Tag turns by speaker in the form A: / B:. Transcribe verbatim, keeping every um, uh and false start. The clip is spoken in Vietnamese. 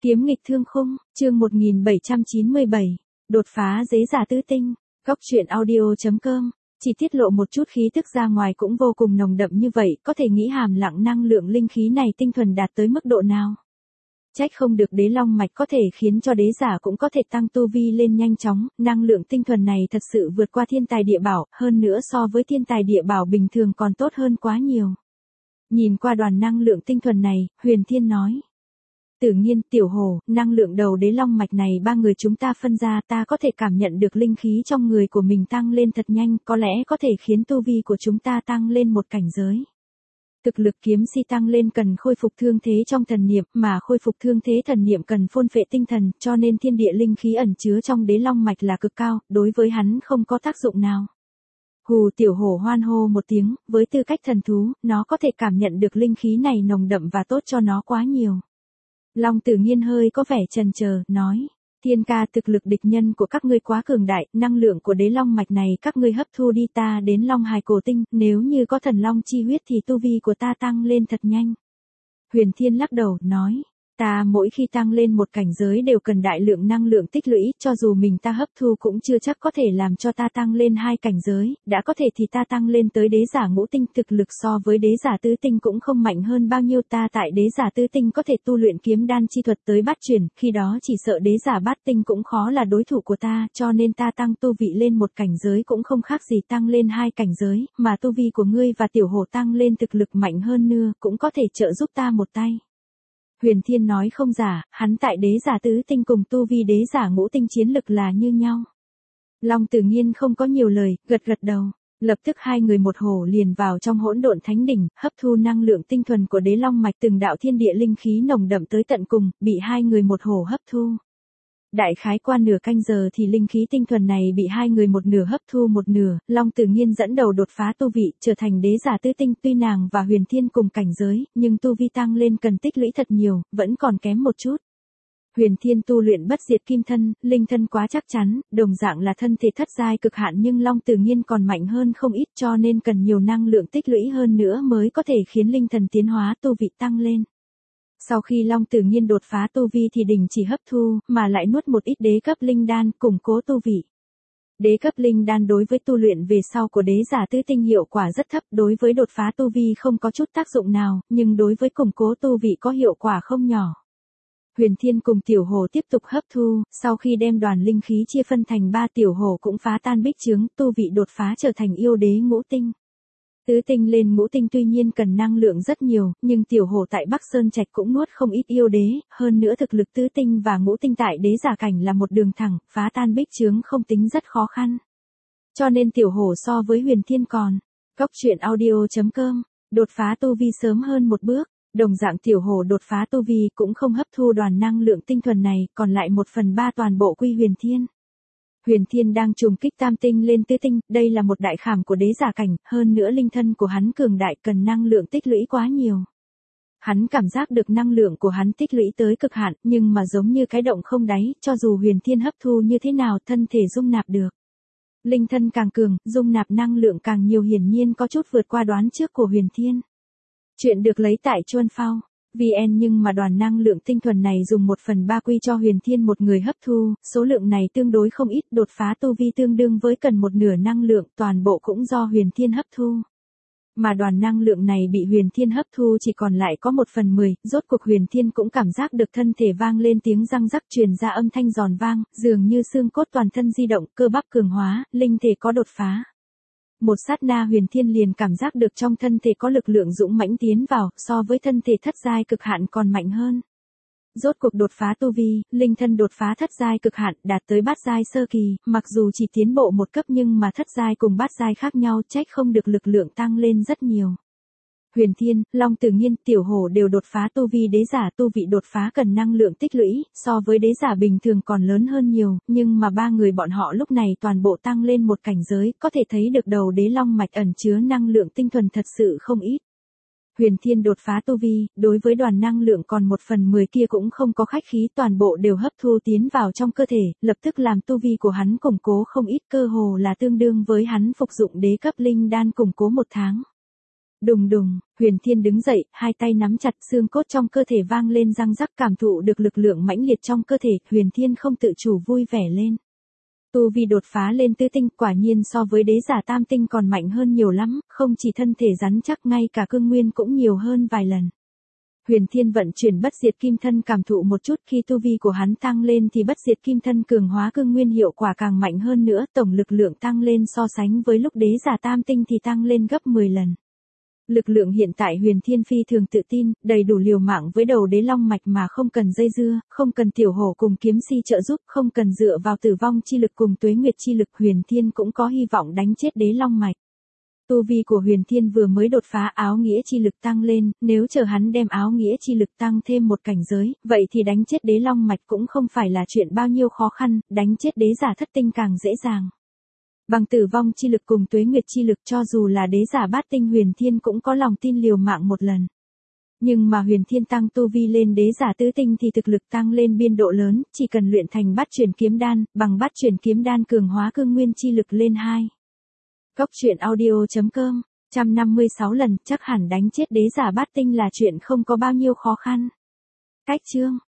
A: Kiếm nghịch thương khung, chương một nghìn bảy trăm chín mươi bảy, đột phá dế giả tứ tinh, góc truyện audio.com, chỉ tiết lộ một chút khí tức ra ngoài cũng vô cùng nồng đậm như vậy, có thể nghĩ hàm lặng năng lượng linh khí này tinh thuần đạt tới mức độ nào. Trách không được đế long mạch có thể khiến cho đế giả cũng có thể tăng tu vi lên nhanh chóng, năng lượng tinh thuần này thật sự vượt qua thiên tài địa bảo, hơn nữa so với thiên tài địa bảo bình thường còn tốt hơn quá nhiều. Nhìn qua đoàn năng lượng tinh thuần này, Huyền Thiên nói. Tự nhiên, Tiểu Hồ, năng lượng đầu đế long mạch này ba người chúng ta phân ra, ta có thể cảm nhận được linh khí trong người của mình tăng lên thật nhanh, có lẽ có thể khiến tu vi của chúng ta tăng lên một cảnh giới. Thực lực kiếm si tăng lên cần khôi phục thương thế trong thần niệm, mà khôi phục thương thế thần niệm cần phôn phệ tinh thần, cho nên thiên địa linh khí ẩn chứa trong đế long mạch là cực cao, đối với hắn không có tác dụng nào. Hù Tiểu Hổ hoan hô một tiếng, với tư cách thần thú, nó có thể cảm nhận được linh khí này nồng đậm và tốt cho nó quá nhiều. Long Tử Nghiên hơi có vẻ chần chờ, nói, Thiên ca, thực lực địch nhân của các ngươi quá cường đại, năng lượng của đế long mạch này các ngươi hấp thu đi, ta đến Long Hải Cổ Tinh, nếu như có thần long chi huyết thì tu vi của ta tăng lên thật nhanh. Huyền Thiên lắc đầu, nói, ta mỗi khi tăng lên một cảnh giới đều cần đại lượng năng lượng tích lũy, cho dù mình ta hấp thu cũng chưa chắc có thể làm cho ta tăng lên hai cảnh giới, đã có thể thì ta tăng lên tới đế giả ngũ tinh, thực lực so với đế giả tứ tinh cũng không mạnh hơn bao nhiêu, ta tại đế giả tứ tinh có thể tu luyện kiếm đan chi thuật tới bát chuyển, khi đó chỉ sợ đế giả bát tinh cũng khó là đối thủ của ta, cho nên ta tăng tu vị lên một cảnh giới cũng không khác gì tăng lên hai cảnh giới, mà tu vi của ngươi và Tiểu Hổ tăng lên thực lực mạnh hơn nữa, cũng có thể trợ giúp ta một tay. Huyền Thiên nói không giả, hắn tại đế giả tứ tinh cùng tu vi đế giả ngũ tinh chiến lực là như nhau. Long Tử Nghiên không có nhiều lời, gật gật đầu. Lập tức hai người một hổ liền vào trong hỗn độn thánh đỉnh, hấp thu năng lượng tinh thuần của đế long mạch, từng đạo thiên địa linh khí nồng đậm tới tận cùng, bị hai người một hổ hấp thu. Đại khái qua nửa canh giờ thì linh khí tinh thuần này bị hai người một nửa hấp thu một nửa, Long Tử Nghiên dẫn đầu đột phá tu vị, trở thành đế giả tứ tinh, tuy nàng và Huyền Thiên cùng cảnh giới, nhưng tu vi tăng lên cần tích lũy thật nhiều, vẫn còn kém một chút. Huyền Thiên tu luyện bất diệt kim thân, linh thân quá chắc chắn, đồng dạng là thân thể thất giai cực hạn, nhưng Long Tử Nghiên còn mạnh hơn không ít, cho nên cần nhiều năng lượng tích lũy hơn nữa mới có thể khiến linh thần tiến hóa tu vị tăng lên. Sau khi Long Tử Nghiên đột phá tu vi thì đình chỉ hấp thu, mà lại nuốt một ít đế cấp linh đan, củng cố tu vị. Đế cấp linh đan đối với tu luyện về sau của đế giả tứ tinh hiệu quả rất thấp, đối với đột phá tu vi không có chút tác dụng nào, nhưng đối với củng cố tu vị có hiệu quả không nhỏ. Huyền Thiên cùng Tiểu Hồ tiếp tục hấp thu, sau khi đem đoàn linh khí chia phân thành ba, Tiểu Hồ cũng phá tan bích chướng, tu vị đột phá trở thành yêu đế ngũ tinh. Tứ tinh lên ngũ tinh tuy nhiên cần năng lượng rất nhiều, nhưng Tiểu Hổ tại Bắc Sơn Trạch cũng nuốt không ít yêu đế, hơn nữa thực lực tứ tinh và ngũ tinh tại đế giả cảnh là một đường thẳng, phá tan bích chướng không tính rất khó khăn. Cho nên Tiểu Hổ so với Huyền Thiên còn, góc truyện audio.com, đột phá tu vi sớm hơn một bước, đồng dạng Tiểu Hổ đột phá tu vi cũng không hấp thu đoàn năng lượng tinh thuần này, còn lại một phần ba toàn bộ quy Huyền Thiên. Huyền Thiên đang trùng kích tam tinh lên tứ tinh, đây là một đại khảm của đế giả cảnh, hơn nữa linh thân của hắn cường đại cần năng lượng tích lũy quá nhiều. Hắn cảm giác được năng lượng của hắn tích lũy tới cực hạn, nhưng mà giống như cái động không đáy, cho dù Huyền Thiên hấp thu như thế nào thân thể dung nạp được. Linh thân càng cường, dung nạp năng lượng càng nhiều, hiển nhiên có chút vượt qua đoán trước của Huyền Thiên. Chuyện được lấy tại Chuan Phao vê en, nhưng mà đoàn năng lượng tinh thuần này dùng một phần ba quy cho Huyền Thiên một người hấp thu, số lượng này tương đối không ít, đột phá tu vi tương đương với cần một nửa năng lượng, toàn bộ cũng do Huyền Thiên hấp thu. Mà đoàn năng lượng này bị Huyền Thiên hấp thu chỉ còn lại có một phần mười, rốt cuộc Huyền Thiên cũng cảm giác được thân thể vang lên tiếng răng rắc, truyền ra âm thanh giòn vang, dường như xương cốt toàn thân di động, cơ bắp cường hóa, linh thể có đột phá. Một sát na Huyền Thiên liền cảm giác được trong thân thể có lực lượng dũng mãnh tiến vào, so với thân thể thất giai cực hạn còn mạnh hơn. Rốt cuộc đột phá tu vi, linh thân đột phá thất giai cực hạn, đạt tới bát giai sơ kỳ, mặc dù chỉ tiến bộ một cấp nhưng mà thất giai cùng bát giai khác nhau, trách không được lực lượng tăng lên rất nhiều. Huyền Thiên, Long Tử Nghiên, Tiểu Hổ đều đột phá tu vi đế giả, tu vị đột phá cần năng lượng tích lũy, so với đế giả bình thường còn lớn hơn nhiều, nhưng mà ba người bọn họ lúc này toàn bộ tăng lên một cảnh giới, có thể thấy được đầu đế long mạch ẩn chứa năng lượng tinh thuần thật sự không ít. Huyền Thiên đột phá tu vi, đối với đoàn năng lượng còn một phần mười kia cũng không có khách khí, toàn bộ đều hấp thu tiến vào trong cơ thể, lập tức làm tu vi của hắn củng cố không ít, cơ hồ là tương đương với hắn phục dụng đế cấp linh đan củng cố một tháng. Đùng đùng, Huyền Thiên đứng dậy, hai tay nắm chặt, xương cốt trong cơ thể vang lên răng rắc, cảm thụ được lực lượng mãnh liệt trong cơ thể, Huyền Thiên không tự chủ vui vẻ lên. Tu vi đột phá lên tứ tinh, quả nhiên so với đế giả tam tinh còn mạnh hơn nhiều lắm, không chỉ thân thể rắn chắc, ngay cả cương nguyên cũng nhiều hơn vài lần. Huyền Thiên vận chuyển bất diệt kim thân, cảm thụ một chút, khi tu vi của hắn tăng lên thì bất diệt kim thân cường hóa cương nguyên hiệu quả càng mạnh hơn nữa, tổng lực lượng tăng lên so sánh với lúc đế giả tam tinh thì tăng lên gấp mười lần. Lực lượng hiện tại Huyền Thiên phi thường tự tin, đầy đủ liều mạng với đầu đế long mạch mà không cần dây dưa, không cần tiểu hổ cùng kiếm si trợ giúp, không cần dựa vào tử vong chi lực cùng tuế nguyệt chi lực, Huyền Thiên cũng có hy vọng đánh chết đế long mạch. Tu vi của Huyền Thiên vừa mới đột phá, áo nghĩa chi lực tăng lên, nếu chờ hắn đem áo nghĩa chi lực tăng thêm một cảnh giới, vậy thì đánh chết đế long mạch cũng không phải là chuyện bao nhiêu khó khăn, đánh chết đế giả thất tinh càng dễ dàng. Bằng tử vong chi lực cùng tuế nguyệt chi lực, cho dù là đế giả bát tinh Huyền Thiên cũng có lòng tin liều mạng một lần. Nhưng mà Huyền Thiên tăng tu vi lên đế giả tứ tinh thì thực lực tăng lên biên độ lớn, chỉ cần luyện thành bát chuyển kiếm đan, bằng bát chuyển kiếm đan cường hóa cương nguyên chi lực lên hai. Góc truyện audio chấm com, một trăm năm mươi sáu lần, chắc hẳn đánh chết đế giả bát tinh là chuyện không có bao nhiêu khó khăn. Cách chương